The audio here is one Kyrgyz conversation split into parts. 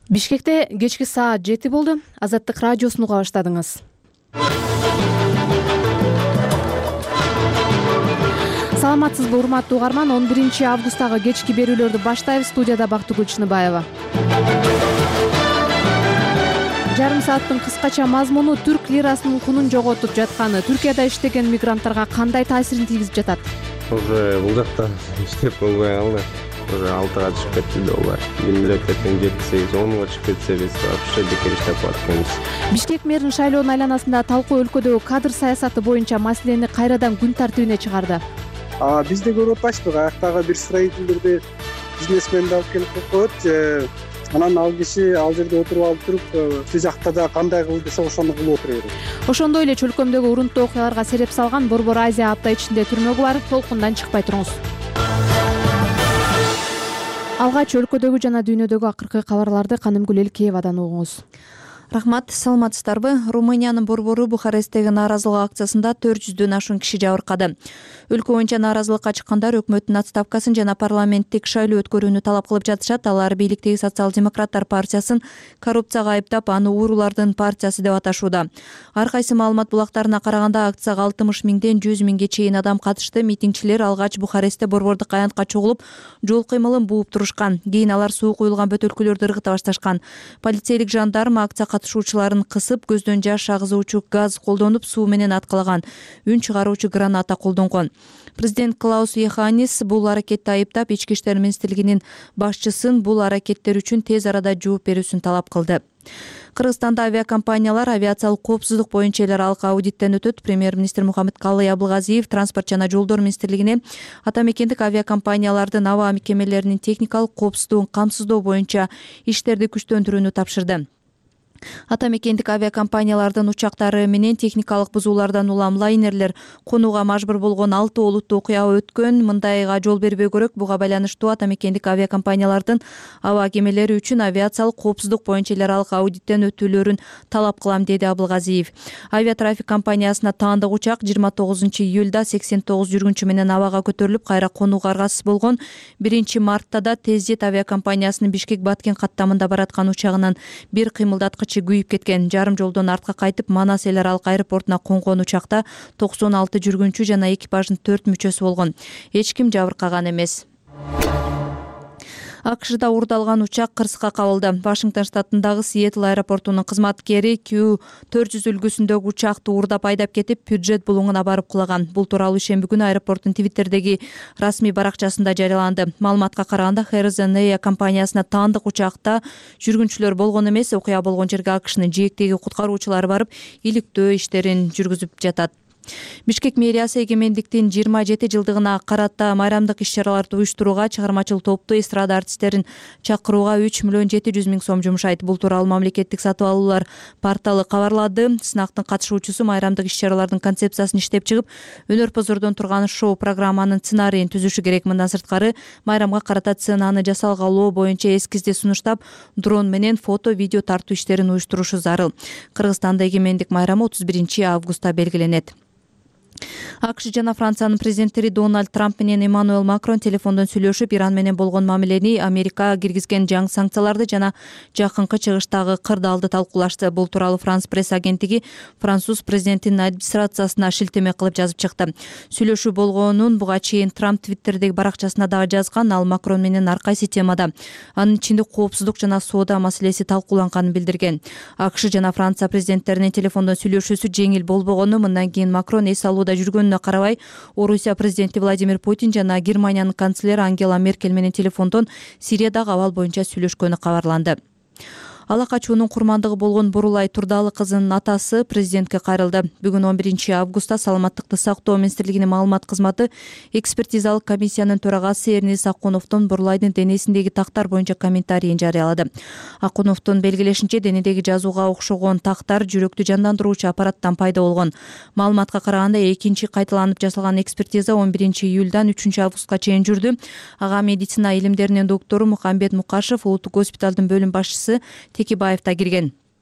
Бишкекте кечки саат 7 болду. Азаттык радиосун уга баштадыңыз. Саламатсызбы, урматтуу угарман? 11 августтагы кечки берүүлөрдү баштайбыз. Студияда Бактыгүл Чыныбаева. Жарым сааттын кыскача мазмуну: түрк лирасынын кунун жоготуп жатканы Түркияда иштеген мигранттарга кандай таасирин тийгизип жатат? Уже бул жакта иштеп болбой калды. Уже 6га чыгып кетти доллар. Мемлекеттен 7-8-10 мыңга чыгып кетсе, биз вообще бекер иштеп атканбыз. Бишкек мэрин шайлоонун айланасында талкуу өлкөдөгү кадр саясаты боюнча маселени кайрадан күн тартибине чыгарды. Биз да көрүп атпайбызбы? Аяктагы бир строительдерди бизнесменди алып келип коет же анан ал киши ал жерде отуруп алып туруп, тил жакта да кандай кыл десе ошону кылып отура берет. Ошондой эле чөлкөмдөгү урунттуу окуяларга сереп салган Борбор Азия апта ичинде түрмөгү бар. Толкундан чыкпай туруңуз. Алгач өлкөдөгү жана дүйнөдөгү акыркы кабарларды Канымгүл Элкеевадан угуңуз. Рахмат, саламатсыздарбы? Румыниянын борбору Бухаресттеги нааразылык акциясында 400дөн ашуун киши жабыркады. Өлкө боюнча нааразылыкка чыккандар өкмөттүн отставкасын жана парламенттик шайлоо өткөрүүнү талап кылып жатышат. Алар бийликтеги социал-демократтар партиясын коррупцияга айыптап, аны уурулардын партиясы деп аташууда. Ар кайсы маалымат булактарына караганда, акцияга 60 миңден 100 миңге чейин адам катышты. Митингчилер алгач Бухарестте борбордук аянтка чогулуп, жол кыймылын бууп турушкан. Кийин алар суу куюлган бөтөлкөлөрдү ыргыта башташкан. Полицейлик жандарм акция катышуучуларын кысып, көздөн жаш агызуучу газ колдонуп, суу менен аткалаган. Үн чыгаруучу граната колдонгон. Президент Клаус Йоханнис бул аракетти айыптап, Ички иштер министрлигинин башчысын бул аракеттер үчүн тез арада жооп берүүсүн талап кылды. Кыргызстанда авиакомпаниялар авиациялык коопсуздук боюнча эл аралык аудиттен өтөт. Премьер-министр Мухаммедкалый Абылгазиев Транспорт жана жолдор министрлигине ата мекендик авиакомпаниялардын аба мекемелеринин техникалык коопсуздугун камсыздоо боюнча иштерди күчтөндүрүүнү тапшырды. Ата мекендик авиакомпаниялардын учактары менен техникалык бузуулардан улам лайнерлер конууга мажбур болгон 6 олуттуу окуя өткөн. Мындайга жол бербөө керек. Буга байланыштуу ата мекендик авиакомпаниялардын аба кемелери үчүн авиациялык коопсуздук боюнча эл аралык аудиттен өтүүлөрүн талап кылам, деди Абылгазиев. Авиатрафик компаниясына таандык учак 29-июлда 89 жүргүнчү менен абага көтөрүлүп, кайра конууга аргасыз болгон. 1-мартта да Тездет авиакомпаниясынын Бишкек-Баткен каттамында бараткан учагынан бир кыймылдаткыч күйүп кеткен. Жарым жолдон артка кайтып, Манас эл аралык аэропортуна конгон учакта 96 жүргүнчү жана экипаждын 4 мүчөсү болгон. Эч ким жабыркаган эмес. АКШда уурдалган учак кырсыкка кабылды. Вашингтон штатындагы Сиэтл аэропортунун кызматкери Q400 үлгүсүндөгү учакты уурдап айдап кетип, бюджет булуңуна барып кулаган. Бул тууралуу ишемби күнү аэропорттун Твиттердеги расмий баракчасында жарыяланды. Маалыматка караганда, Harrison Air компаниясына таандык учакта жүргүнчүлөр болгон эмес. Окуя болгон жерге АКШнын жээктеги куткаруучулары барып, иликтөө иштерин жүргүзүп жатат. Бишкек мэриясы эгемендиктин 27 жылдыгына карата майрамдык иш-чараларды уюштурууга чыгармачыл топту эстрада артисттерин чакырууга 3,7 миллион сом жумшайт. Бул тууралуу мамлекеттик сатып алуулар порталы кабарлады. Сынактын катышуучусу майрамдык иш-чаралардын концепциясын иштеп чыгып, өнөр-позордон турган шоу программанын сценарийин түзүшү керек. Мындан сырткары, майрамга карата сценаны жасалгалоо боюнча эскизди сунуштап, дрон менен фото, видео тартуу иштерин уюштурушу зарыл. Кыргызстанда эгемендик майрамы 31 августта белгиленет. АКШ жана Франциянын президенттери Дональд Трамп менен Эммануэл Макрон телефондон сүйлөшүп, Иран менен болгон мамилени, Америка киргизген жаңы санкцияларды жана жакынкы чыгыштагы кырдаалды талкуулашты. Бул тууралуу Франс пресс агенттиги француз президентинин администрациясына шилтеме кылып жазып чыкты. Сүйлөшүү болгонун буга чейин Трамп Твиттердеги баракчасына дагы жазган. Ал Макрон менен ар кайсы темада, анын ичинде коопсуздук жана соода маселеси талкууланганын билдирген. АКШ жана Франция президенттеринин телефондон сүйлөшүүсү жеңил болбогону, мындан кийин Макрон эс алууда жүргөнүнө карабай, Орусия президенти Владимир Путин жана Германиянын канцлери Ангела Меркель менен телефондон Сириядагы абал боюнча сүйлөшкөнү кабарланды. Ала качуунун курмандыгы болгон Бурулай Турдалы кызынын атасы президентке кайрылды. Бүгүн 11 августта Саламаттыкты сактоо министрлигинин маалымат кызматы экспертизалык комиссиянын төрагасы Эрнис Акуновдун Бурулайдын денесиндеги тактар боюнча комментарийин жарыялады. Акуновдун белгилешинче, денедеги жазууга окшогон тактар жүрөктү жандандыруучу аппараттан пайда болгон. Маалыматка караганда, экинчи кайталанып жасалган экспертиза 11 июлдан 3 августка чейин жүрдү. Ага медицина илимдеринин доктору Мухамбет Мукашев, улуттук госпиталдын бөлүм башчысы Текибаев да кирген.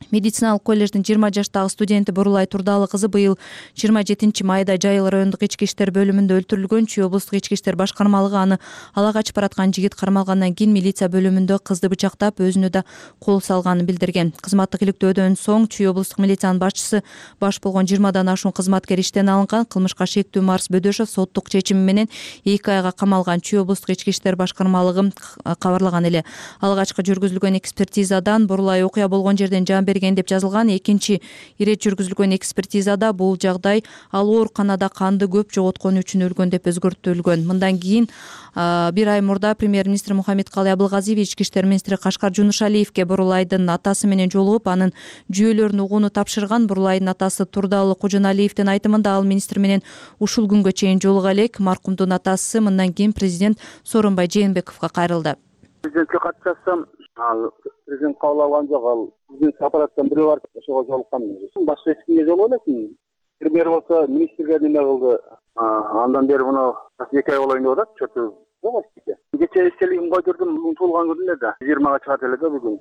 Медициналык коллеждин 20 жаштагы студенти Бурулай Турдалы кызы быйыл 27 майда Жайыл райондук ички иштер бөлүмүндө өлтүрүлгөн. Чүй облустук ички иштер башкармалыгы аны ала качып бараткан жигит кармалгандан кийин милиция бөлүмүндө кызды бычактап, өзүнө да кол салганын билдирген. Кызматтык иликтөөдөн соң Чүй облустук милициянын башчысы баш болгон 20дан ашуун кызматкер иштен алынган. Кылмышка шектүү Марс Бөдөшов соттук чечими менен 2 айга камалган. Чүй облустук ички иштер башкармалыгы кабарлаган эле. Алгачкы жүргүзүлгөн экспертизадан Бурулай окуя болгон жерден жан берген деп жазылган. Экинчи ирет жүргүзүлгөн экспертизада бул жагдай ал ооруканада канды көп жоготкону үчүн өлгөн деп өзгөртүлгөн. Мындан кийин 1 ай мурда премьер-министр Мухаммедкалый Абылгазиев ички иштер министри Кашкар Жунушалиевке Бурулайдын атасы менен жолугуп, анын жүйөлөрүн угууну тапшырган. Бурулайдын атасы Турдалы Кожоналиевдин айтымында ал министр менен ушул күнгө чейин жолуга элек. Маркумдун атасы мындан кийин президент Сооронбай Жээнбековго кайрылды. Президентке кат жазсам, президент кабыл алган жок. Ал президент аппараттан бирөө барып ошого жолуккан. Башка эч кимге жолугу элек. Премьер болсо министрге неме кылды. Андан бери муну 2 ай болоюн деп атат. Чөтү жок эчке. Кече эстелигин койдурдум. Бүгүн туулган күнүнө да 20га чыгат эле да бүгүн,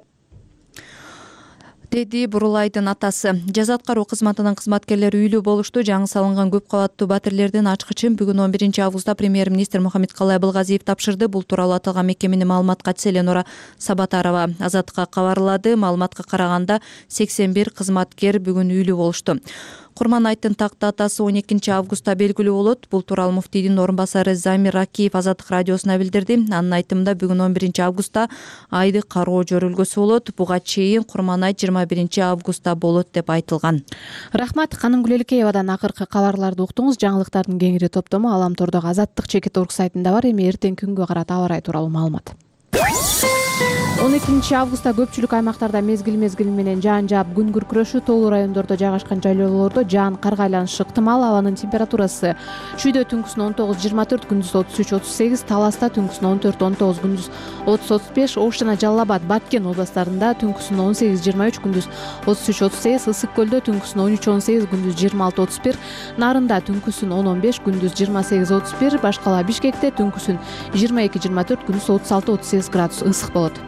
деди Бурулайдын атасы. Жаза аткаруу кызматынын кызматкерлери үйлүү болушту. Жаңы салынган көп кабаттуу батирлердин ачкычын бүгүн 11 августта премьер-министр Мухаммедкалый Абылгазиев тапшырды. Бул тууралуу аталган мекеменин маалымат катчысы Эленора Сабатарова Азаттыкка кабарлады. Маалыматка караганда 81 кызматкер бүгүн үйлүү болушту. Курманайттын такты атасы 12 августта белгилүү болот. Бул тууралуу муфтийдин орун басары Замир Ракиев Азаттык радиосуна билдирди. Анын айтымында бүгүн 11 августта айды кароо жөрөлгөсү болот. Буга чейин Курманайт 21 августта болот деп айтылган. Рахмат. Каным Гүлелкеевадан акыркы кабарларды уктуңуз. Жаңылыктардын кеңири топтому Аламтордогу Азаттык чекит.org сайтында бар. Эми эртең күнгө карата аба ырайы тууралуу маалымат. 12 августта көпчүлүк аймактарда мезгил менен жаан жаап күн күркүрөшү, тоолуу райондордо жайгашкан жайлоолордо жаан карга айланышы ыктымал. Абанын температурасы Чүйдө түнкүсүн 19-24, күндүз 33-38, Таласта түнкүсүн 14-19, күндүз 30-35, Ош жана Жалал Абад, Баткен областарында түнкүсүн 18-23, күндүз 33-38, Ысык көлдө түнкүсүн 13-18, күндүз 26-31, Нарында түнкүсүн 10-15, күндүз 28-31, башкала Бишкекте түнкүсүн 22-24, күндүз 36-38 градус ысык болот.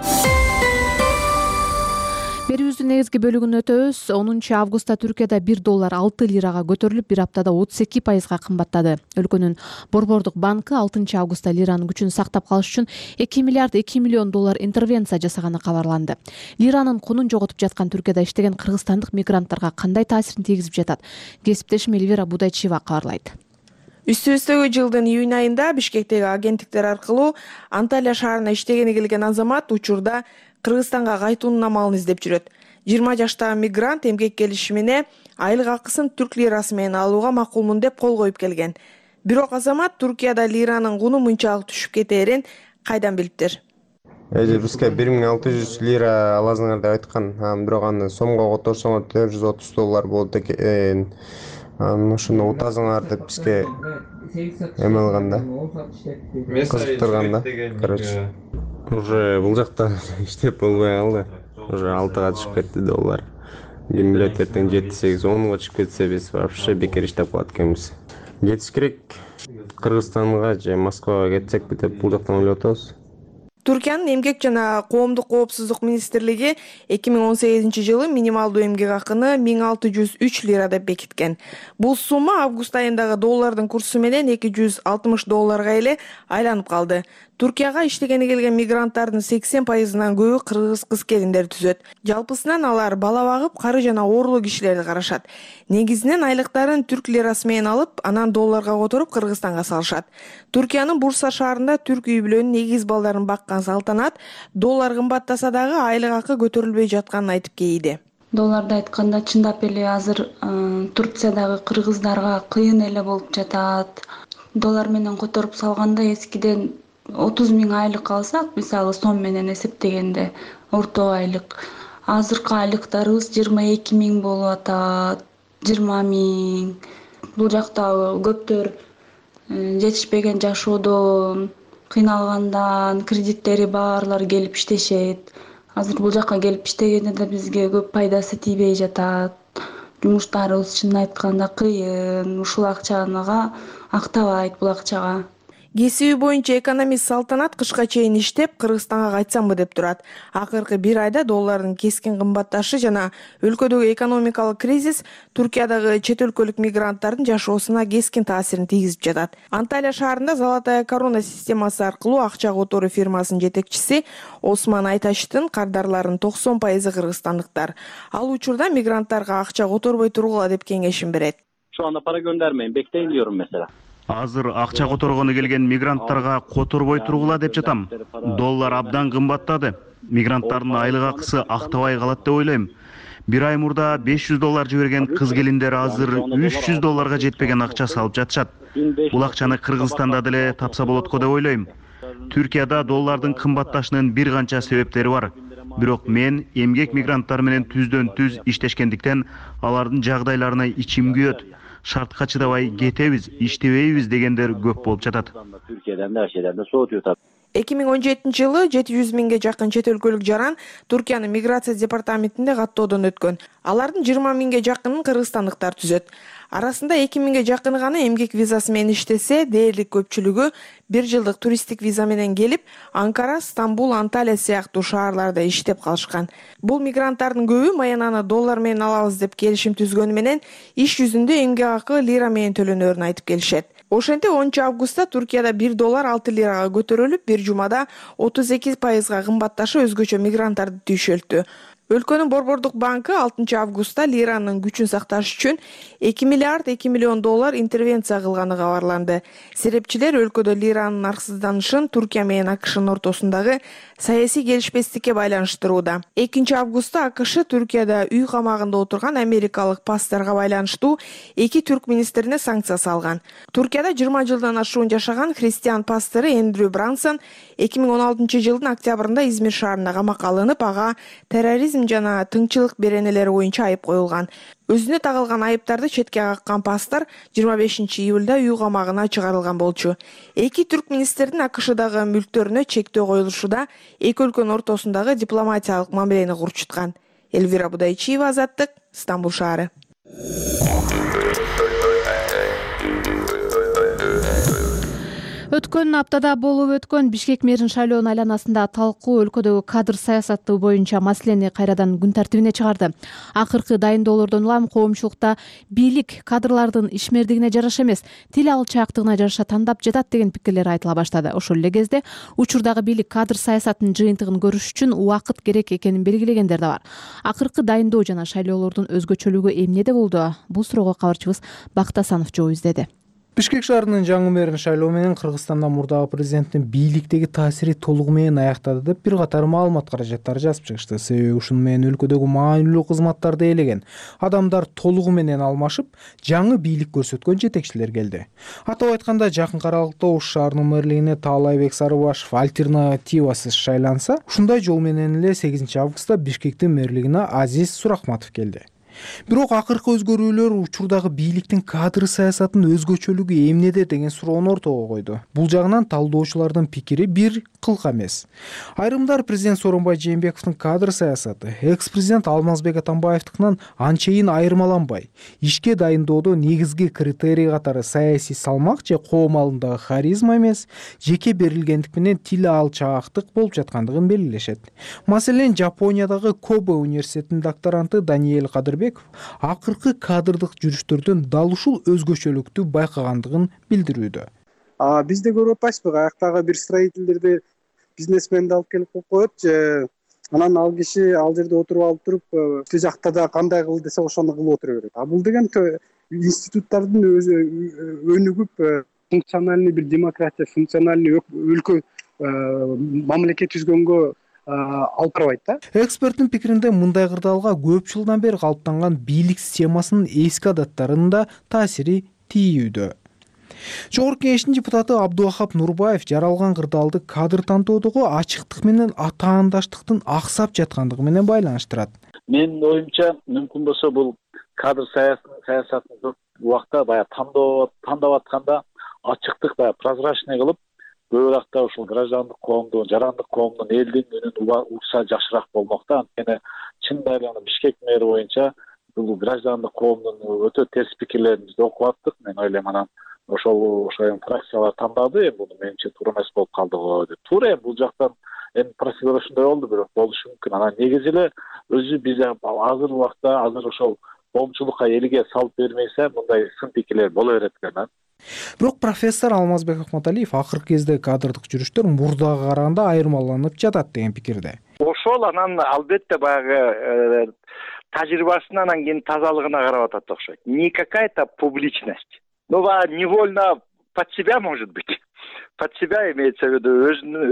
Берүүбүздүн негизги бөлүгүн өтөбүз. 10 августта Түркияда $1 6 лирага көтөрүлүп, бир аптада 32% кымбаттады. Өлкөнүн Борбордук банкы 6 августта лиранын күчүн сактап калыш үчүн $2 миллиард $2 миллион интервенция жасаганы кабарланды. Лиранын кунун жоготуп жаткан Түркияда иштеген кыргызстандык мигранттарга кандай таасирин тийгизип жатат? Кесиптешим Эльвира Будайчиева кабарлайт. Үстүбүздөгү жылдын июнь айында Бишкектеги агенттиктер аркылуу Анталия шаарына иштегени келген азамат учурда Кыргызстанга кайтуунун амалын издеп жүрөт. 20 жаштагы мигрант эмгек келиши менен айлык акысын түрк лирасы менен алууга макулмун деп кол коюп келген. Бирок азамат Туркияда лиранын куну мынчалык түшүп кетээрин кайдан билиптир? Бизге 1600 лира аласыңар деп айткан. Бирок аны сомго которсоңор $430 болот экен. Ошону утасыңар деп бизге эме кылганда, кызыктырганда, короче. Уже бул жакта иштеп болбой калды. Уже 6га түшүп кетти доллар. Ким билет, эртең 7-8-10га түшүп кетсе биз вообще бекер иштеп калат экенбиз. Кетиш керек. Кыргызстанга же Москвага кетсекпи деп бул жактан ойлоп атабыз. Түркиянын эмгек жана коомдук коопсуздук министрлиги 2018 жылы минималдуу эмгек акыны 1603 лира деп бекиткен. Бул сумма август айындагы доллардын курсу менен $260 эле айланып калды. Туркияга иштегени келген мигранттардын 80%нан көбү кыргыз кыз-келиндер түзөт. Жалпысынан алар бала багып, кары жана оорлуу кишилерди карашат. Негизинен айлыктарын түрк лирасы менен алып, анан долларга которуп Кыргызстанга салышат. Туркиянын Бурса шаарында түрк үй-бүлөнүн эгиз балдарын баккан Салтанат доллар кымбаттаса дагы айлык акы көтөрүлбөй жатканын айтып кейиди. Долларды айтканда чындап эле азыр Турциядагы кыргыздарга кыйын эле болуп жатат. Доллар менен которуп салганда эскиден 30 000 айлык алсак, мисалы сом менен эсептегенде орто айлык. Азыркы айлыктарыбыз 22 000 болуп атат, 20 000. Бул жакта көптөр жетишпеген жашоодо кыйналгандан кредиттери баарлар келип иштешет. Азыр бул жакка келип иштегенде да бизге көп пайдасы тийбей жатат. Жумуштарыбыз чынын айтканда кыйын, ушул акчага актабайт бул акчага. Кесиби боюнча экономист Салтанат кышка чейин иштеп, Кыргызстанга кайтсамбы деп турат. Акыркы бир айда доллардын кескин кымбатташы жана өлкөдөгү экономикалык кризис Туркиядагы чет өлкөлүк мигранттардын жашоосуна кескин таасирин тийгизип жатат. Анталия шаарында Золотая корона системасы аркылуу акча которуу фирмасынын жетекчиси Осман Айташтын кардарларынын 90% кыргызстандыктар. Ал учурда мигранттарга акча которбой тургула деп кеңешин берет. Şu anda para göndermeyin, bekleyin diyorum mesela. Азыр акча которгону келген мигранттарга которбой тургула деп жатам. Доллар абдан кымбаттады. Мигранттардын айлык акысы актабай калат деп ойлойм. Бир ай мурда $500 жиберген кыз келиндер азыр $300 жетпеген акча салып жатышат. Бул акчаны Кыргызстанда деле тапса болот го деп ойлойм. Түркияда доллардын кымбатташынын бир канча себептери бар. Бирок мен эмгек мигранттар менен түздөн-түз иштешкендиктен алардын жагдайларына ичим күйөт. Шартка чыдабай кетебиз, иштебейбиз дегендер көп болуп жатат. Türkiye'den de her şeyden de soğutuyor tabii. 2017-жылы 700 миңге жакын чет өлкөлүк жаран Туркиянын миграция департаментинде каттоодон өткөн. Алардын 20 миңге жакынын кыргызстандыктар түзөт. Арасында 2 миңге жакыны гана эмгек визасы менен иштесе, дээрлик көпчүлүгү 1 жылдык туристтик виза менен келип, Анкара, Стамбул, Анталия сыяктуу шаарларда иштеп калышкан. Бул мигранттардын көбү маянаны доллар менен алабыз деп келишим түзгөнү менен иш жүзүндө эмгек акы лира менен төлөнөрүн айтып келишет. Ошентип 10 августта Туркияда $1 6 лирага көтөрүлүп, бир жумада 38%га кымбатташы өзгөчө мигранттарды түйшөлтү. Өлкөнүн Борбордук банкы 6 августта лиранын күчүн сакташ үчүн $2 миллиард $2 миллион интервенция кылганы кабарланды. Серепчилер өлкөдө лиранын арксызданышын Туркия менен АКШнын ортосундагы саясий келишпестикке байланыштырууда. 2 августта АКШ Туркияда үй камагында отурган америкалык пасторго байланыштуу 2 түрк министрине санкция салган. Туркияда 20 жылдан ашуун жашаган христиан пастору Эндрю Брансон 2016 жылдын октябрында Измир шаарында камакка алынып, ага терроризм жана тыңчылык беренелери боюнча айып коюлган. Өзүнө тагылган айыптарды четке каккан пастор 25 июлда үй камагына чыгарылган болчу. 2 түрк министрдин АКШдагы мүлктөрүнө чектөө коюлушуда эки өлкөнүн ортосундагы дипломатиялык мамилени курчуткан. Элвира Будайчиева, Азаттык, Стамбул шаары. Өткөн аптада болуп өткөн Бишкек мэрин шайлоонун айланасында талкуу өлкөдөгү кадр саясаты боюнча маселени кайрадан күн тартибине чыгарды. Акыркы дайындоолордон улам коомчулукта бийлик кадрлардын ишмердигине жараша эмес, тил алчаактыгына жараша тандап жатат деген пикирлер айтыла баштады. Ошол эле кезде учурдагы бийлик кадр саясатынын жыйынтыгын көрүш үчүн убакыт керек экенин белгилегендер да бар. Акыркы дайындоо жана шайлоолордун өзгөчөлүгү эмнеде болду? Бул суроого кабарчыбыз Бактасанов жооп издеди. Бишкек шаарынын жаңы мэрин шайлоо менен Кыргызстанда мурдагы президенттин бийликтеги таасири толугу менен аяктады деп бир катар маалымат каражаттары жазып чыгышты. Себеби ушуну менен өлкөдөгү маанилүү кызматтарды ээлеген адамдар толугу менен алмашып, жаңы бийлик көрсөткөн жетекчилер келди. Атап айтканда, жакынкы аралыкта Ош шаарынын мэрлигине Таалайбек Сарыбашев альтернативасыз шайланса, ушундай жол менен эле 8 августта Бишкектин мэрлигине Азиз Суракматов келди. Бирок акыркы өзгөрүүлөр учурдагы бийликтин кадр саясатынын өзгөчөлүгү эмнеде деген суроону ортого койду. Бул жагынан талдоочулардын пикири бир кылка эмес. Айрымдар президент Сооронбай Жээнбековдун кадр саясаты экс-президент Алмазбек Атамбаевдикинен анчейин айырмаланбай, ишке дайындоодо негизги критерий катары саясий салмак же коом алдындагы харизма эмес, жеке берилгендик менен тил алчаактык болуп жаткандыгын белгилешет. Маселен, Жапониядагы Кобе университетинин докторанты Даниэль Кадырбек акыркы кадрдык жүрүштөрдөн дал ушул өзгөчөлүктү байкагандыгын билдирүүдө. Бизде көрүп атпайсызбы, аяктагы бир строительдерди бизнесменди алып келип коет же анан ал киши ал жерде отуруп туруп, тил жакта да кандай кыл десе ошону кылып отура берет. Бул деген институттардын өзү өнүгүп, функциональный бир демократия, функциональный өлкө мамлекет түзгөнгө алып барбайт да. Эксперттин пикиринде мындай кырдаалга көп жылдан бери калыптанган бийлик системасынын эски адаттарынын да таасири тийүүдө. Жогорку кеңештин депутаты Абдувахап Нурбаев жаралган кырдаалды кадр тандоодогу ачыктык менен атаандаштыктын аксап жаткандыгы менен байланыштырат. Менин оюмча, мүмкүн болсо бул кадр саясатын көп убакта баягы тандап атканда ачыктык баягы прозрачный кылып, көбүрөөк ушул граждандык коомдун, жарандык коомдун элдин үнүн укса жакшыраак болмок да. Анткени чындап эле Бишкек мэри боюнча бул граждандык коомдун өтө терс пикирлерин биз окуп аттык. Мен ойлойм, анан ошол фракциялар тандады. Эми буну менимче туура эмес болуп калды го деп. Туура бул жактан эми процедура ушундай болду, бирок болушу мүмкүн. Анан негизи эле өзү биз азыр убакта азыр ошол коомчулукка элге салып бермейсе мындай сын пикирлер боло берет экен. Бирок профессор Алмазбек Акматалиев акыркы кезде кадрдык жүрүштөр мурдага караганда айырмаланып жатат деген пикирде. Ошол анан албетте баягы тажрыйбасына анан кийин тазалыгына карап атат окшойт. Не какая-то публичность. Ну, невольно под себя, может быть. Под себя имеется в виду.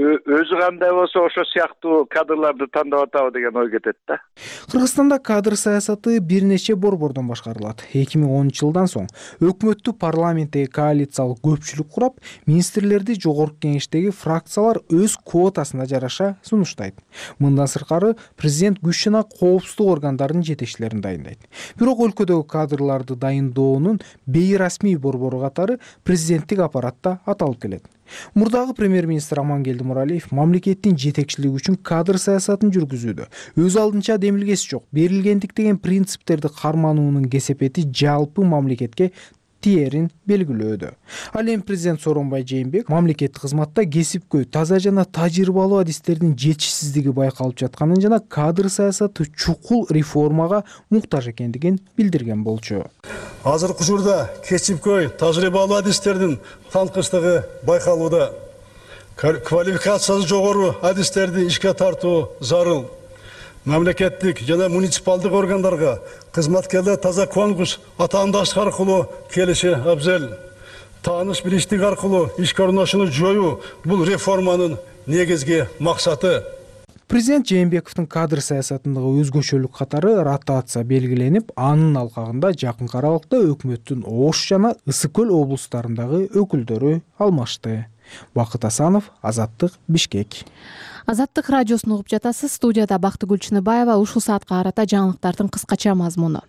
Өзү кандай болсо ошо сыяктуу кадрларды тандап атабы деген ой кетет да. Кыргызстанда кадр саясаты бир нече борбордон башкарылат. 2010-жылдан соң өкмөттү парламенттеги коалициялык көпчүлүк курап, министрлерди жогорку кеңештеги фракциялар өз квотасына жараша сунуштайт. Мындан сыркары президент күч жана коопсуздук органдарынын жетекчилерин дайындайт. Бирок өлкөдөгү кадрларды дайындоонун бейрасмий борбору катары президенттик аппаратта аталып келет. Мурдагы премьер-министр Амангелди Муралиев мамлекеттин жетекчилиги үчүн кадр саясатын жүргүзүүдө өз алдынча демилгеси жок, берилгендик деген принциптерди кармануунун кесепети жалпы мамлекетке тиерин белгилөөдө. Ал эми президент Сооронбай Жээнбеков мамлекеттик кызматта кесипкөй, таза жана тажрыйбалуу адистердин жетишсиздиги байкалып жатканын жана кадр саясаты чукул реформага муктаж экендигин билдирген болчу. Азыркы учурда кесипкөй, тажрыйбалуу адистердин танкычтыгы байкалууда. Квалификациясы жогору адистерди ишке тартуу зарыл. Мамлекеттик жана муниципалдык органдарга кызматкерлер таза конкурс атаандаштык аркылуу келиши абзел. Тааныш билиштик аркылуу ишке орношууну жоюу бул реформанын негизги максаты. Президент Жээнбековдун кадр саясатындагы өзгөчөлүк катары ротация белгиленип, анын алкагында жакынкы аралыкта өкмөттүн Ош жана Ысык көл облустарындагы өкүлдөрү алмашты. Бакыт Асанов, Азаттык, Бишкек. Азаттык радиосун угуп жатасыз. Студияда Бактыгүл Чыныбаева. Ушул саатка карата жаңылыктардын кыскача мазмуну.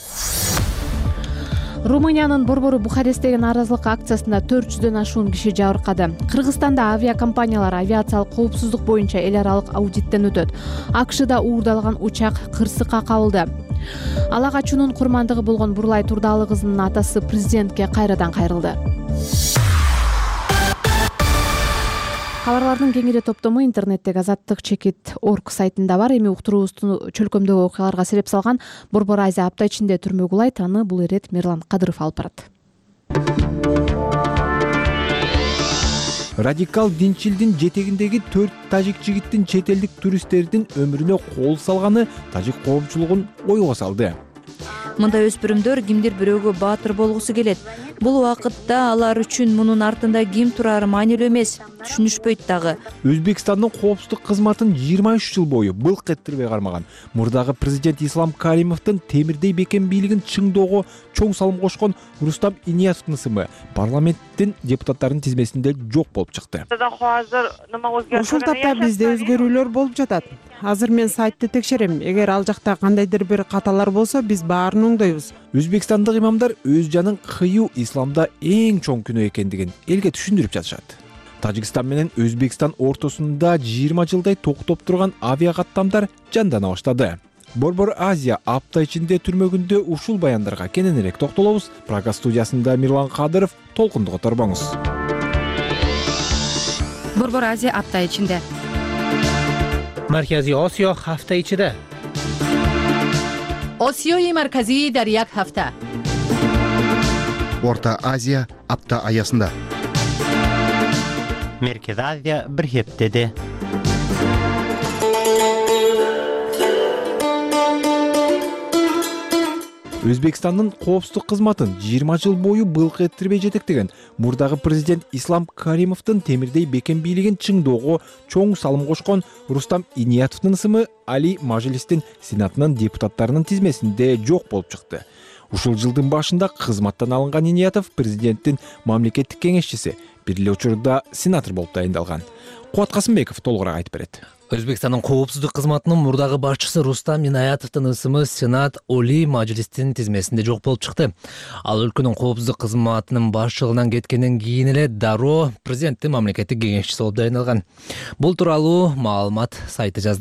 Румыниянын борбору Бухаресттеги нааразылык акциясында 400дөн ашуун киши жабыркады. Кыргызстанда авиакомпаниялар авиациялык коопсуздук боюнча эл аралык аудиттен өтөт. АКШда уурдалган учак кырсыкка кабылды. Ала качуунун курмандыгы болгон Бурлай Турдалы кызынын атасы президентке кайрадан кайрылды. Кабарлардын кеңири топтому интернеттеги azattik.org сайтында бар. Эми уктуруубуздун чөлкөмдөгү окуяларга себеп салган Борбор Азия апта ичинде түрмө кулайт. Аны бул ирет Мирлан Кадыров алып барат. Радикал динчилдин жетегиндеги 4 тажик жигиттин чет элдик туристтердин өмүрүнө кол салганы тажик коомчулугун ойго салды. Мында өспүрүмдөр кимдир бирөөгө баатыр болгусу келет. Бул убакытта алар үчүн мунун артында ким турары маанилүү эмес, түшүнүшпөйт дагы. Өзбекстандын коопсуздук кызматын 23 жыл бою былк эттирбей кармаган мурдагы президент Ислам Каримовдун темирдей бекен бийлигин чыңдоого чоң салым кошкон Рустам Иниятовдун ысымы парламенттин депутаттарынын тизмесинде жок болуп чыкты. Ушул тапта бизде өзгөрүүлөр болуп жатат. Азыр мен сайтты текшерем. Эгер ал жакта кандайдыр бир каталар болсо, биз баарын оңдойбуз. Өзбекстандык имамдар өз жанын кыюу исламда эң чоң күнөө экендигин элге түшүндүрүп жатышат. Тажикстан менен Өзбекстан ортосунда 20 жылдай токтоп турган авиа каттамдар жандана баштады. Борбор Азия апта ичинде түрмөгүндө ушул баяндарга кененирээк токтолобуз. Прага студиясында Мирлан Кадыров, толкунду которбоңуз. Борбор Азия апта ичинде. Markaziy Osiyo hafta ichida. Osiyoyi markaziy dar yak hafta. Orta Aziya apta ayasında. Merkezi Aziya bir heptede. Өзбекстандын коопсуздук кызматын 20 жыл бою былк эттирбей жетектеген мурдагы президент Ислам Каримовдун темирдей бекен бийлигин чыңдоого чоң салым кошкон Рустам Иниятовдун ысымы Али Мажлистин Сенатынын депутаттарынын тизмесинде жок болуп чыкты. Ушул жылдын башында кызматтан алынган Иниятов президенттин мамлекеттик кеңешчиси, бир эле учурда сенатор болуп дайындалган. Кубат Касымбеков толугураак айтып берет. Өзбекстандын коопсуздук кызматынын мурдагы башчысы Рустам Иниятовдун ысымы Сенат Оли Мажлистин тизмесинде жок болуп чыкты. Ал өлкөнүн коопсуздук кызматынын башчылыгынан кеткенден кийин эле дароо президенттин мамлекеттик кеңешчиси болуп дайындалган. Бул тууралуу маалымат сайты жазды.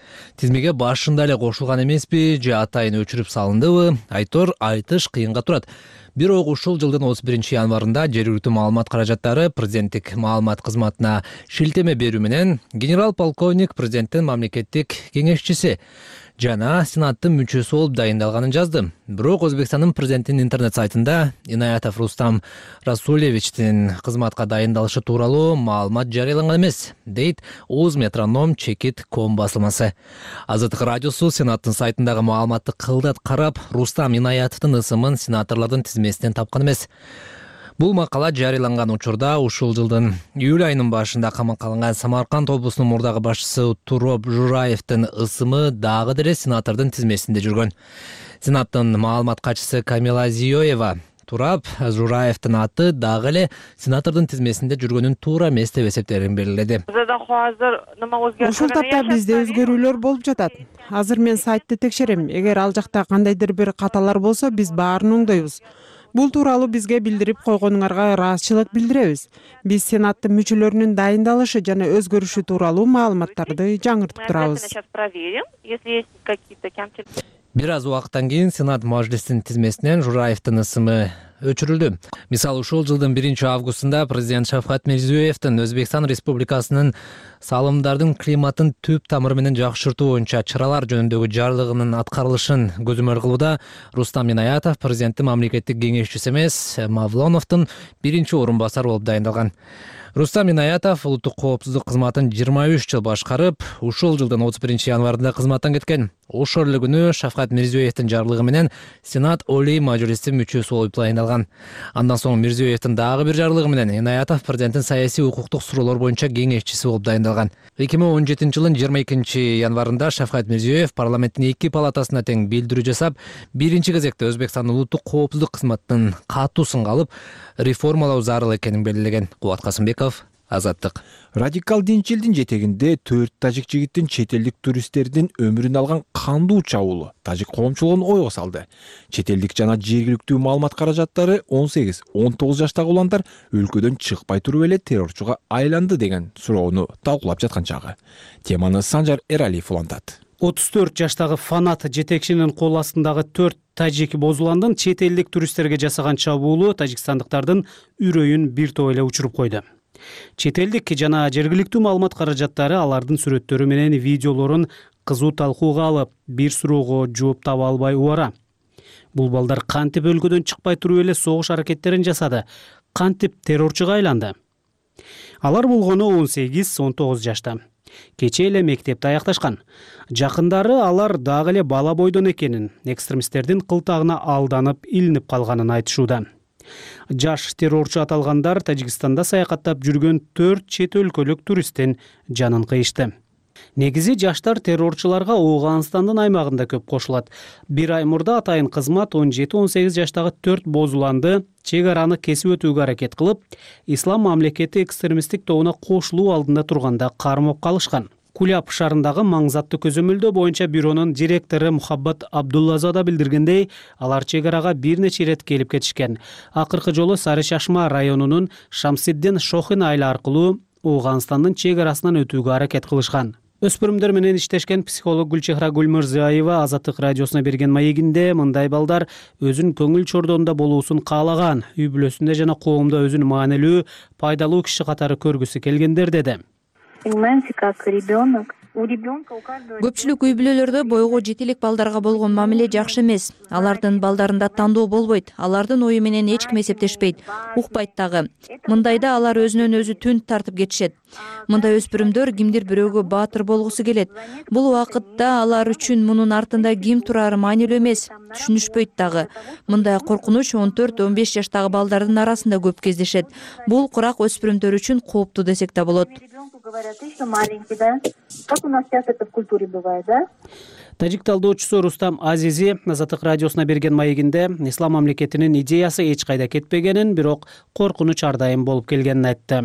Тизмеге башында эле кошулган эмеспи же атайын өчүрүп салындыбы? Айтор айтыш кыйынга турат. Бирок ушул жылдын 31 январында жергиликтүү маалымат каражаттары президенттик маалымат кызматына шилтеме берүү менен генерал полковник президенттин мамлекеттик кеңешчиси жана сенаттын мүчөсү болуп дайындалганын жазды. Бирок Өзбекстандын президентинин интернет сайтында Инаятов Рустам Расулевичтин кызматка дайындалышы тууралуу маалымат жарыяланган эмес, дейт Оз Метроном чекит ком басылмасы. Азаттык радиосу Сенаттын сайтындагы маалыматты кылдат карап, Рустам Инаятовдун ысымын сенаторлордун тизмесинен тапкан эмес. Бул макала жарыяланган учурда ушул жылдын июль айынын башында камакка алынган Самарканд облусунун мурдагы башчысы Туроп Жураевдин ысымы дагы деле сенатордун тизмесинде жүргөн. Сенаттын маалымат катчысы Камила Зиёева Турап Жураевдин аты дагы эле сенатордун тизмесинде жүргөнүн туура эмес деп эсептерин белгиледи. Ушул тапта бизде өзгөрүүлөр болуп жатат. Азыр мен сайтты текшерем. Эгер ал жакта кандайдыр бир каталар болсо, биз баарын оңдойбуз. Бул тууралуу бизге билдирип койгонуңарга ыраазычылык билдиребиз. Биз сенаттын мүчөлөрүнүн дайындалышы жана өзгөрүшү тууралуу маалыматтарды жаңыртып турабыз. Бир аз убакыттан кийин Сенат мажлисинин тизмесинен Жураевдин ысымы өчүрүлдү. Мисалы, ушул жылдын 1-августунда президент Шавкат Мирзиёевдин Өзбекстан Республикасынын салымдардын климаттын түп тамыры менен жакшыртуу боюнча чаралар жөнүндөгү жарлыгынын аткарылышын көзөмөл кылууда Рустам Инаятов президенттин мамлекеттик кеңешчиси эмес, Мавлоновдун орун басары болуп дайындалган. Рустам Инаятов улуттук коопсуздук кызматын 23 жыл башкарып, ушул жылдын 31 январында кызматтан кеткен. Ошол эле күнү Шавкат Мирзиёевдин жарлыгы менен Сенат Олий Мажлисинин мүчөсү болуп дайындалган. Андан соң Мирзиёевдин дагы бир жарлыгы менен Инаятов президенттин саясий укуктук суроолор боюнча кеңешчиси болуп дайындалган. 2017 жылдын 22 январында Шавкат Мирзиёев парламенттин 2 палатасына тең билдирүү жасап, биринчи кезекте Өзбекстандын улуттук коопсуздук кызматынын катуу сынга алып, реформалоо зарыл экенин белгилеген. Кубат Касымбеков, Азаттык. Радикал динчилдин жетегинде 4 тажик жигиттин чет элдик туристтердин өмүрүн алган кандуу чабуулу тажик коомчулугун ойго салды. Чет элдик жана жергиликтүү маалымат каражаттары 18-19 жаштагы уландар өлкөдөн чыкпай туруп эле террорчуга айланды деген суроону талкуулап жаткан чагы. Теманы Санжар Эралиев улантат. 34 жаштагы Фанат жетекчинин кол астындагы 4 тажик бозуландын чет элдик туристтерге жасаган чабуулу тажикстандыктардын үрөйүн бир топ эле учуруп койду. Чет элдик жана жергиликтүү маалымат каражаттары алардын сүрөттөрү менен видеолорун кызуу талкууга алып, бир суроого жооп таба албай убара. Бул балдар кантип өлкөдөн чыкпай туруп эле согуш аракеттерин жасады, кантип террорчуга айланды. Алар болгону 18-19 жашта. Кечээ эле мектепти аякташкан. Жакындары алар дагы эле бала бойдон экенин, экстремисттердин кылтагына алданып, илинип калганын айтышууда. Жаш террорчу аталгандар Тажикстанда саякаттап жүргөн 4 чет өлкөлүк туристтин жанын кыйышты. Негизи жаштар террорчуларга Ооганстандын аймагында көп кошулат. Бир ай мурда атайын кызмат 17-18 жаштагы 4 бозуланды чек араны кесип өтүүгө аракет кылып, Ислам мамлекети экстремисттик тобуна кошулуу алдында турганда кармап калышкан. Куляб шаарындагы маңзаттуу көзөмөлдөө боюнча бюронун директору Мухаббат Абдуллазада билдиргендей, алар чек арага бир нече ирет келип кетишкен. Акыркы жолу Сары Чашма районунун Шамсиддин Шохин айла аркылуу Ооганстандын чек арасынан өтүүгө аракет кылышкан. Өспүрүмдөр менен иштешкен психолог Гүлчехра Гүлмырзаева Азаттык радиосуна берген маегинде мындай балдар өзүн көңүл чордоонда болуусун каалаган, үй бүлөсүндө жана коомдо өзүн маанилүү, пайдалуу киши катары көргүсү келгендер деди. Көпчүлүк үй бүлөлөрдө бойго жетелик балдарга болгон мамиле жакшы эмес. Алардын балдарында тандоо болбойт. Алардын ою менен эч ким эсептешпейт, укпайт дагы. Мындайда алар өзүнөн өзү түн тартып кетишет. Мындай өспүрүмдөр кимдир бирөөгө баатыр болгусу келет. Бул убакытта алар үчүн мунун артында ким турары маанилүү эмес, түшүнүшпөйт дагы. Мындай коркунуч 14-15 жаштагы балдардын арасында көп кездешет. Бул курак өспүрүмдөр үчүн кооптуу десек да болот. Тажик талдоочусу Рустам Азизи Азаттык радиосуна берген маегинде Ислам мамлекетинин идеясы эч кайда кетпегенин, бирок коркунуч ар дайым болуп келгенин айтты.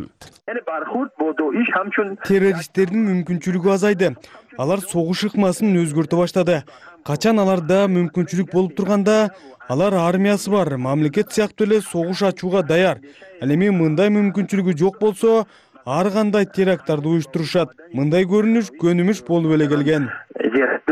Террористтердин мүмкүнчүлүгү азайды. Алар согуш ыкмасын өзгөртө баштады. Качан аларда мүмкүнчүлүк болуп турганда, алар армиясы бар, мамлекет сыяктуу эле согуш ачууга даяр. Ал эми мындай мүмкүнчүлүгү жок болсо, ар кандай теракттарды уюштурушат. Мындай көрүнүш көнүмүш болуп эле келген.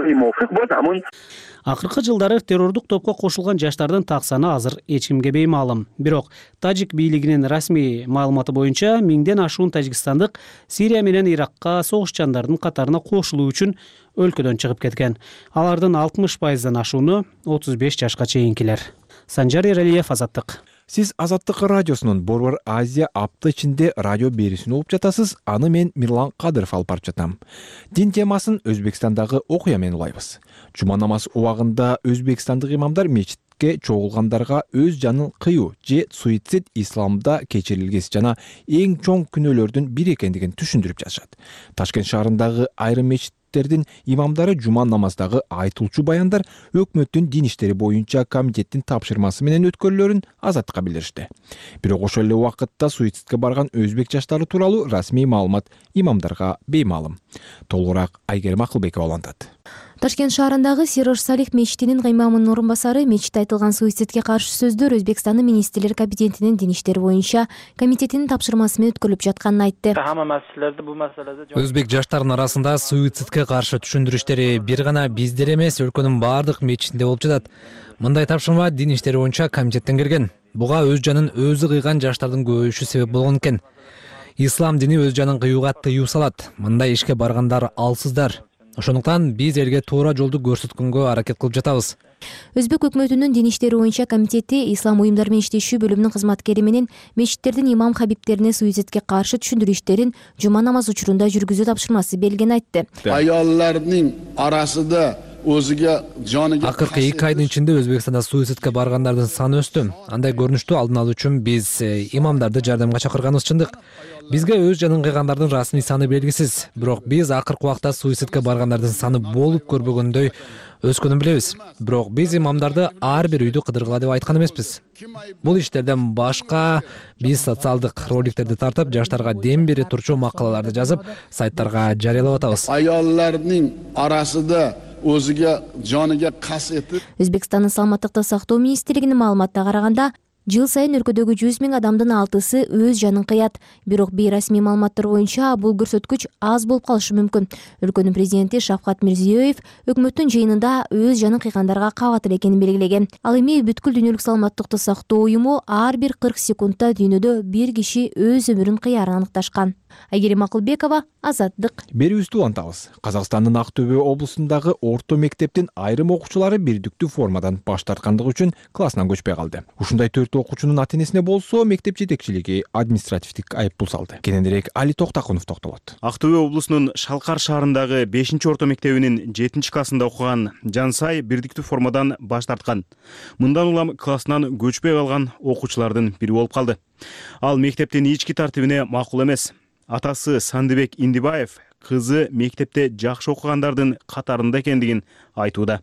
Акыркы жылдары террордук топко кошулган жаштардын так саны азыр эч кимге беймаалым. Бирок тажик бийлигинин расмий маалыматы боюнча 1000ден ашуун тажикстандык Сирия менен Иракка согушчандардын катарына кошулуу үчүн өлкөдөн чыгып кеткен. Алардын 60%дан ашууну 35 жашка чейинкилер. Санжар Эралиев, Азаттык. Сиз Азаттык радиосунун Борбор Азия апта ичинде радио берүүсүн угуп жатасыз. Аны мен Мирлан Кадыров алып барып жатам. Дин темасын Өзбекстандагы окуя менен улайбыз. Жума намаз убагында өзбекстандык имамдар мечитке чогулгандарга өз жанын кыюу же суицид исламда кечирилгес жана эң чоң күнөөлөрдүн бири экендигин түшүндүрүп жатышат. Ташкент шаарындагы айрым мечиттердин имамдары жума намаздагы айтылчу баяндар өкмөттүн дин иштери боюнча комитеттин тапшырмасы менен өткөрүлөрүн Азаттыкка билдиришти. Бирок ошол эле убакытта суицидке барган өзбек жаштары тууралуу расмий маалымат имамдарга беймаалым. Толугураак Айгерим Акылбекова улантат. Ташкент шаарындагы Сирож Салих мечитинин имамынын орун басары мечитте айтылган суицидке каршы сөздөр Өзбекстандын министрлер кабинетинин дин иштери боюнча комитетинин тапшырмасы менен өткөрүлүп жатканын айтты. Өзбек жаштарынын арасында суицидке каршы түшүндүрүштери бир гана бизде эмес, өлкөнүн баардык мечитинде болуп жатат. Мындай тапшырма дин иштери боюнча комитеттен келген. Буга өз жанын өзү кыйган жаштардын көбөйүшү себеп болгон экен. Ислам дини өз жанын кыюуга тыюу салат. Мындай ишке баргандар алсыздар. Ошондуктан биз элге туура жолду көрсөткөнгө аракет кылып жатабыз. Өзбек өкмөтүнүн дин иштери боюнча комитети ислам уюмдары менен иштешүү бөлүмүнүн кызматкери менен мечиттердин имам хабибтерине суицидке каршы түшүндүрүү иштерин жума намазы учурунда жүргүзүү тапшырмасы берилгенин айтты. Аяллардын арасында өзүгө жаныга акыркы 2 айдын ичинде Өзбекстанда суицидке баргандардын саны өстү. Андай көрүнүштү алдын алуу үчүн биз имамдарды жардамга чакырганыбыз чындык. Бизге өз жанын кыйгандардын расмий саны белгисиз. Бирок биз акыркы убакта суицидке баргандардын саны болуп көрбөгөндөй өскөнүн билебиз. Бирок биз имамдарды ар бир үйдү кыдыргыла деп айткан эмеспиз. Бул иштерден башка биз социалдык роликтерди тартып, жаштарга дем бере турчу макалаларды жазып, сайттарга жарыялап атабыз. Аяллардын арасында өзүгө жаныга кас этип. Өзбекстандын саламаттыкты сактоо министрлигинин маалыматына караганда, жыл сайын өлкөдөгү 100 000 адамдын 6-сы өз жанын кыят. Бирок бейрасмий маалыматтар боюнча бул көрсөткүч аз болуп калышы мүмкүн. Өлкөнүн президенти Шавкат Мирзиёев өкмөттүн жыйынында өз жанын кыйгандарга кабат эле экенин белгилеген. Ал эми бүткүл дүйнөлүк саламаттыкты сактоо уюму ар бир 40 секундта дүйнөдө бир киши өз өмүрүн кыярын аныкташкан. Айгерим Акылбекова, Азаттык. Берүүбүздү улантабыз. Казакстандын Актөбө облусундагы орто мектептин айрым окуучулары бирдиктүү формадан баш тарткандыгы үчүн классынан көчпөй калды. Ушундай 4 окуучунун ата-энесине болсо мектеп жетекчилиги административдик айыппул салды. Кененирээк Али Токтакунов токтолот. Актөбө облусунун Шалкар шаарындагы 5-орто мектебинин 7-классында окуган Жансай бирдиктүү формадан баш тарткан. Мындан улам классынан көчпөй калган окуучулардын бири болуп калды. Ал мектептин ички тартибине макул эмес. Атасы Сандыбек Индибаев кызы мектепте жакшы окугандардын катарында экендигин айтууда.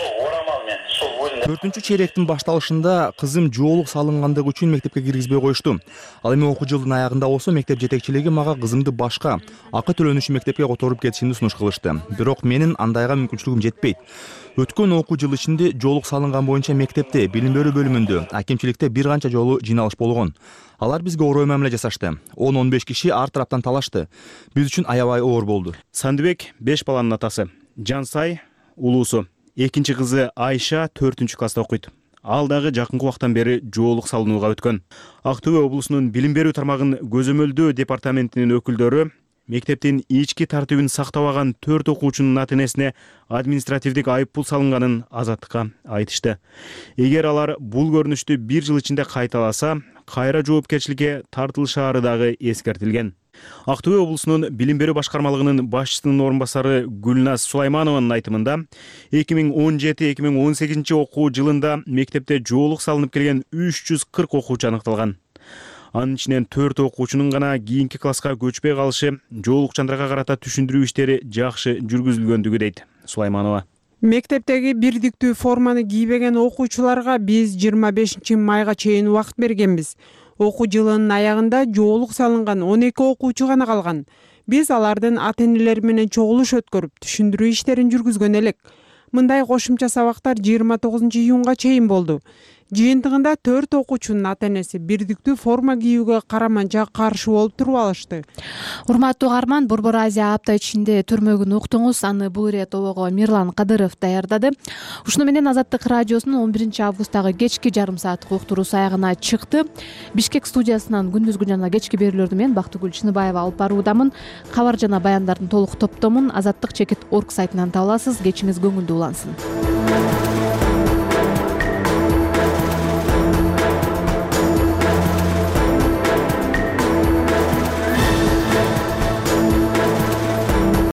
4-чейректин башталышында кызым жоолук салынгандыгы үчүн мектепке киргизбей коюшту. Ал эми окуу жылдын аягында болсо мектеп жетекчилиги мага кызымды башка акы төлөнүшү мектепке которуп кетишимди сунуш кылышты. Бирок менин андайга мүмкүнчүлүгүм жетпейт. Өткөн окуу жыл ичинде жоолук салынган боюнча мектепте, билим берүү бөлүмүндө, акимчиликте бир канча жолу жыйналыш болгон. Алар бизге орой мамиле жасашты. 10-15 киши ар тараптан талашты. Биз үчүн аябай оор болду. Сандыбек 5 баланын атасы. Жансай улуусу. Экинчи кызы Айша 4-класста окуйт. Ал дагы жакынкы убактан бери жоолук салынууга өткөн. Актөбө облусунун билим берүү тармагын көзөмөлдөө департаментинин өкүлдөрү мектептин ички тартибин сактабаган 4 окуучунун ата-энесине административдик айыппул салынганын Азаттыкка айтышты. Эгер алар бул көрүнүштү 1 жыл ичинде кайталаса, кайра жоопкерчиликке тартылышаары дагы эскертилген. Актөбө облусунун билим берүү башкармалыгынын башчысынын орун басары Гүлназ Сулайманованын айтымында 2017-2018 окуу жылында мектепте жоолук салынып келген 340 окуучу аныкталган. Анын ичинен 4 окуучунун гана кийинки класска көчпөй калышы, жоолукчандарга карата түшүндүрүү иштери жакшы жүргүзүлгөндүгү дейт Сулайманова. Мектептеги бирдиктүү форманы кийбеген окуучуларга биз 25 майга чейин убакыт бергенбиз. Окуу жылынын аягында жоолук салынган 12 окуучу гана калган. Биз алардын ата-энелери менен чогулуш өткөрүп, түшүндүрүү иштерин жүргүзгөн элек. Мындай кошумча сабактар 29 июнга чейин болду. жыйынтыгында 4 окуучунун ата энеси бирдиктүү форма кийүүгө караманча каршы болуп туруп алышты. Урматтуу угарман, Борбор Азия апта ичинде төрмөгүн уктуңуз. Аны бул ирет обого Мирлан Кадыров даярдады. Ушуну менен Азаттык радиосунун 11 августтагы кечки жарым сааттык уктуруусу аягына чыкты. Бишкек студиясынан күндүзгү жана кечки берүүлөрдү мен Бактыгүл Чыныбаева алып баруудамын. Кабар жана баяндардын толук топтомун Азаттык.org сайтынан таба аласыз. Кечиңиз көңүлдүү улансын.